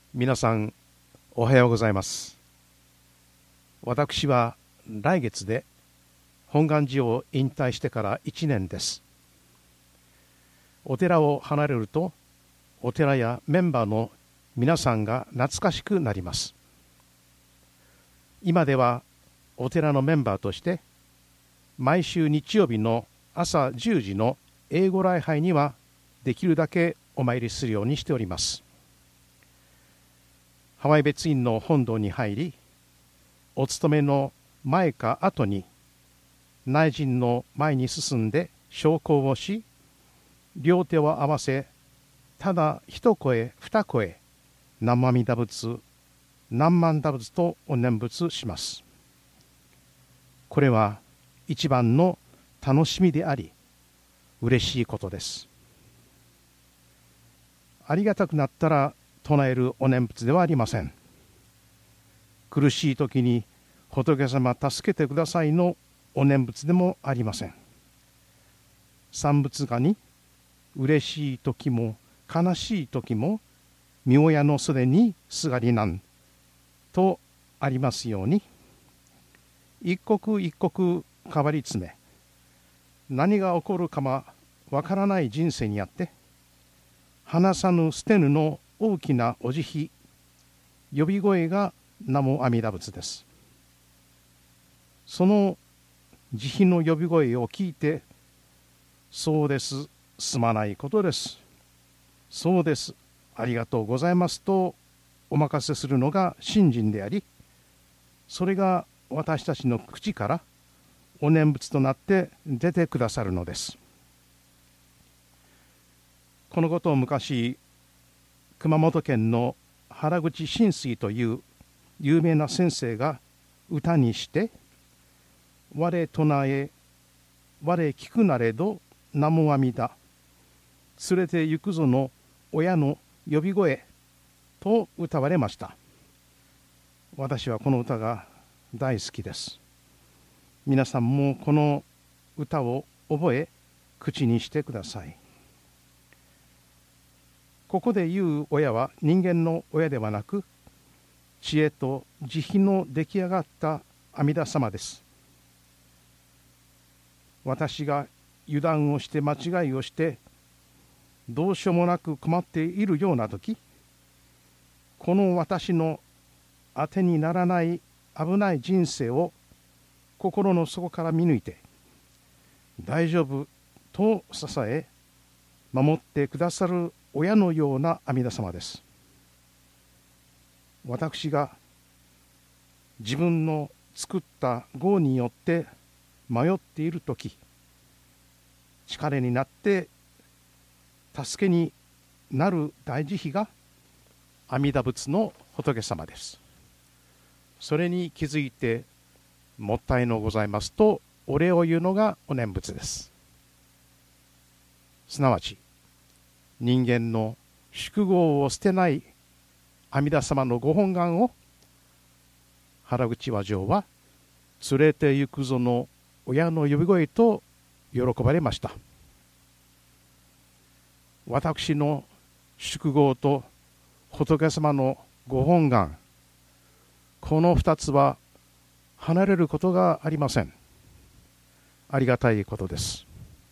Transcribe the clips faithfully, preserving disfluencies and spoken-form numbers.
皆さんおはようございます。私は来月で本願寺を引退してからいちねんです。お寺を離れるとお寺やメンバーの皆さんが懐かしくなります。今ではお寺のメンバーとして毎週日曜日の朝じゅうじの英語礼拝にはできるだけお参りするようにしております。ハワイ別院の本堂に入り、お勤めの前か後に内陣の前に進んで焼香をし、両手を合わせ、ただ一声二声、南無阿弥陀仏、何万陀仏とお念仏します。これは一番の楽しみであり、嬉しいことです。ありがたくなったら唱えるお念仏ではありません。苦しい時に仏様助けてくださいのお念仏でもありません。三仏がに嬉しい時も悲しい時も妙屋のすでにすがりなんとありますように、一刻一刻変わり詰め、何が起こるかもわからない人生にあって、話さぬ捨てぬの大きなお慈悲、呼び声が南無阿弥陀仏です。その慈悲の呼び声を聞いて、そうです、すまないことです、そうです、ありがとうございますとお任せするのが信心であり、それが私たちの口からお念仏となって出てくださるのです。このことを昔、熊本県の原口真水という有名な先生が歌にして、我唱え、我聞くなれど南無阿弥陀、連れて行くぞの親の呼び声と歌われました。私はこの歌が大好きです。皆さんもこの歌を覚え、口にしてください。ここで言う親は人間の親ではなく、知恵と慈悲の出来上がった阿弥陀様です。私が油断をして間違いをしてどうしようもなく困っているような時、この私の当てにならない危ない人生を心の底から見抜いて、大丈夫と支え守ってくださる親のような阿弥陀様です。私が自分の作った業によって迷っているとき、力になって助けになる大慈悲が阿弥陀仏の仏様です。それに気づいてもったいのございますとお礼を言うのがお念仏です。すなわち人間の宿業を捨てない阿弥陀様のご本願を原口和上は連れて行くぞの親の呼び声と喜ばれました。私の宿業と仏様のご本願、この二つは離れることがありません。ありがたいことです。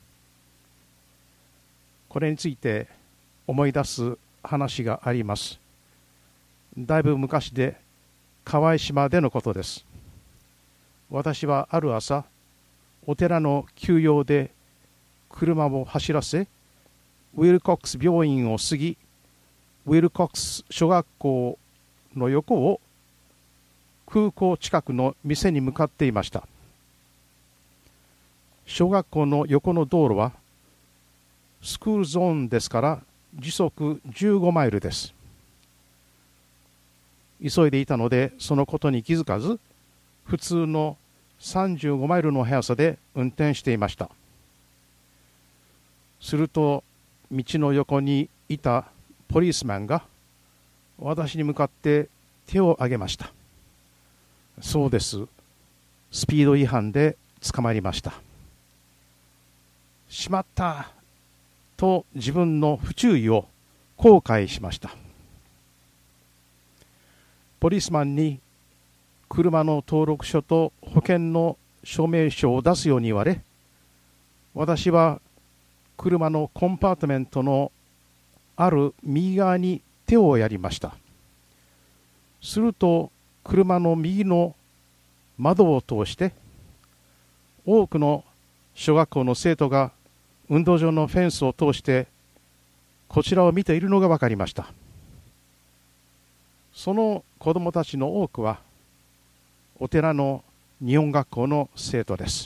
これについて思い出す話があります。だいぶ昔で河合島でのことです。私はある朝、お寺の休養で車を走らせ、ウィルコックス病院を過ぎ、ウィルコックス小学校の横を空港近くの店に向かっていました。小学校の横の道路はスクールゾーンですから時速じゅうごマイルです。急いでいたのでそのことに気づかず、普通のさんじゅうごマイルの速さで運転していました。すると道の横にいたポリスマンが私に向かって手を挙げました。そうです、スピード違反で捕まりました。しまったと自分の不注意を後悔しました。 ポリスマンに車の登録書と保険の証明書を出すように言われ、私は車のコンパートメントのある右側に手をやりました。すると車の右の窓を通して多くの小学校の生徒が運動場のフェンスを通してこちらを見ているのが分かりました。その子どもたちの多くはお寺の日本学校の生徒です。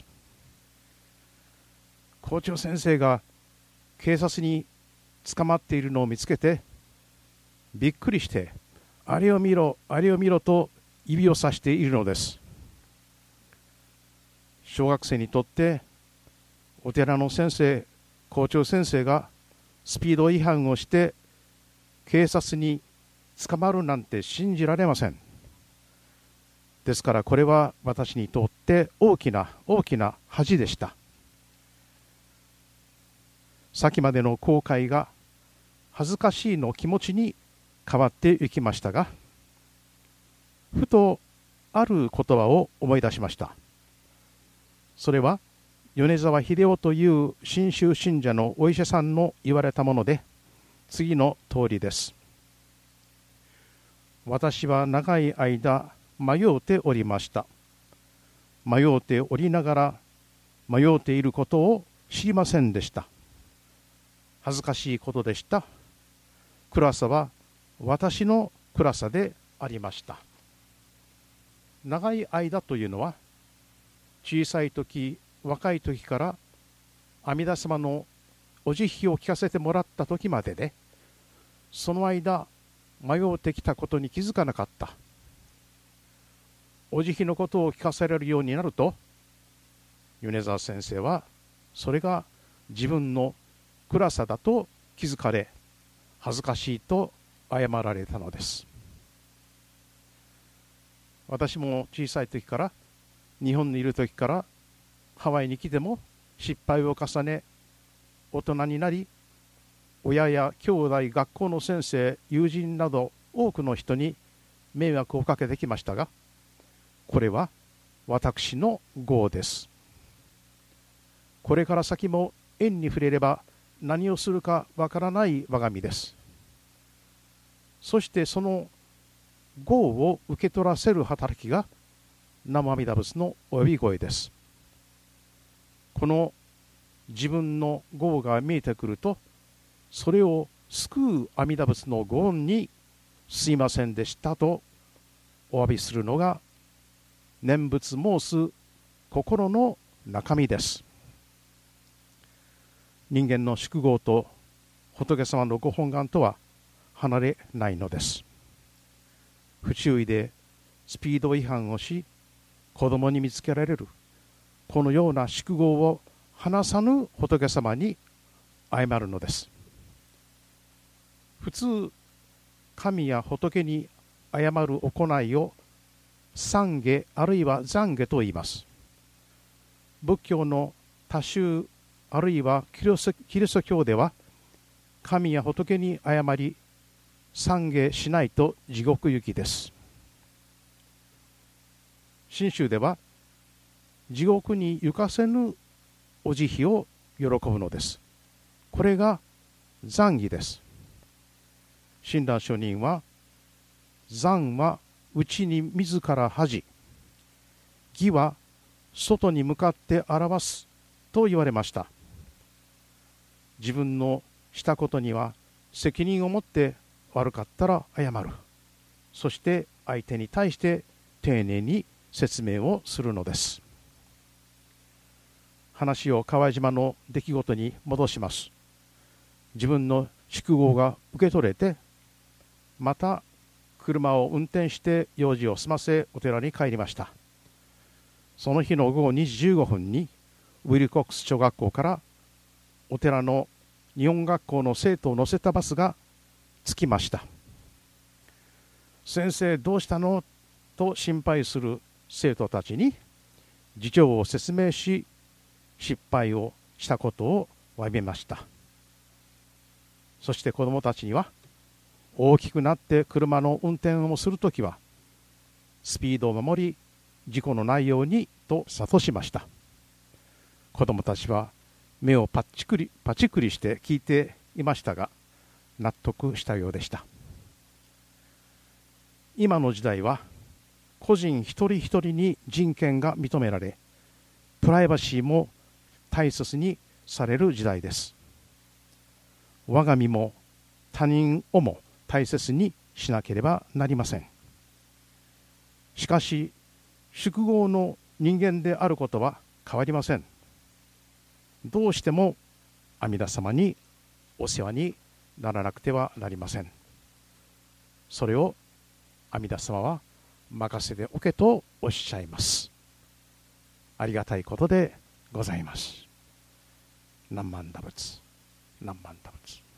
校長先生が警察に捕まっているのを見つけてびっくりして、あれを見ろあれを見ろと指をさしているのです。小学生にとってお寺の先生、校長先生がスピード違反をして警察に捕まるなんて信じられません。ですからこれは私にとって大きな大きな恥でした。先までの後悔が恥ずかしいの気持ちに変わっていきましたが、ふとある言葉を思い出しました。それは米沢秀夫という信州信者のお医者さんの言われたもので、次の通りです。私は長い間迷うておりました。迷うておりながら迷うていることを知りませんでした。恥ずかしいことでした。暗さは私の暗さでありました。長い間というのは、小さい時、若い時から阿弥陀様のお慈悲を聞かせてもらった時までで、その間迷うてきたことに気づかなかった。お慈悲のことを聞かされるようになると、米沢先生はそれが自分の暗さだと気づかれ、恥ずかしいと謝られたのです。私も小さい時から、日本にいる時からハワイに来ても失敗を重ね、大人になり、親や兄弟、学校の先生、友人など多くの人に迷惑をかけてきましたが、これは私の業です。これから先も縁に触れれば何をするかわからない我が身です。そしてその業を受け取らせる働きが南無阿弥陀仏のお呼び声です。この自分の業が見えてくると、それを救う阿弥陀仏のご恩にすいませんでしたとお詫びするのが念仏申す心の中身です。人間の宿業と仏様のご本願とは離れないのです。不注意でスピード違反をし、子供に見つけられるこのような宿業を離さぬ仏様に謝るのです。普通、神や仏に謝る行いを懺悔あるいは懺悔と言います。仏教の多宗あるいはキリスト教では、神や仏に謝り懺悔しないと地獄行きです。信州では地獄に行かせぬお慈悲を喜ぶのです。これが懺悔です。親鸞上人は、懺は内に自ら恥、義は外に向かって表すと言われました。自分のしたことには責任を持って悪かったら謝る。そして相手に対して丁寧に説明をするのです。話を河合島の出来事に戻します。自分の宿業が受け取れて、また車を運転して用事を済ませお寺に帰りました。その日の午後にじじゅうごふんにウィルコックス小学校からお寺の日本学校の生徒を乗せたバスが着きました。先生どうしたのと心配する生徒たちに事情を説明し、失敗をしたことを詫びました。そして子どもたちには、大きくなって車の運転をするときはスピードを守り事故のないようにと諭しました。子どもたちは目をパチクリパチクリして聞いていましたが、納得したようでした。今の時代は個人一人一人に人権が認められ、プライバシーも大切にされる時代です。我が身も他人をも大切にしなければなりません。しかし宿業の人間であることは変わりません。どうしても阿弥陀様にお世話にならなくてはなりません。それを阿弥陀様は任せておけとおっしゃいます。ありがたいことでございます。何万打仏、何万打仏。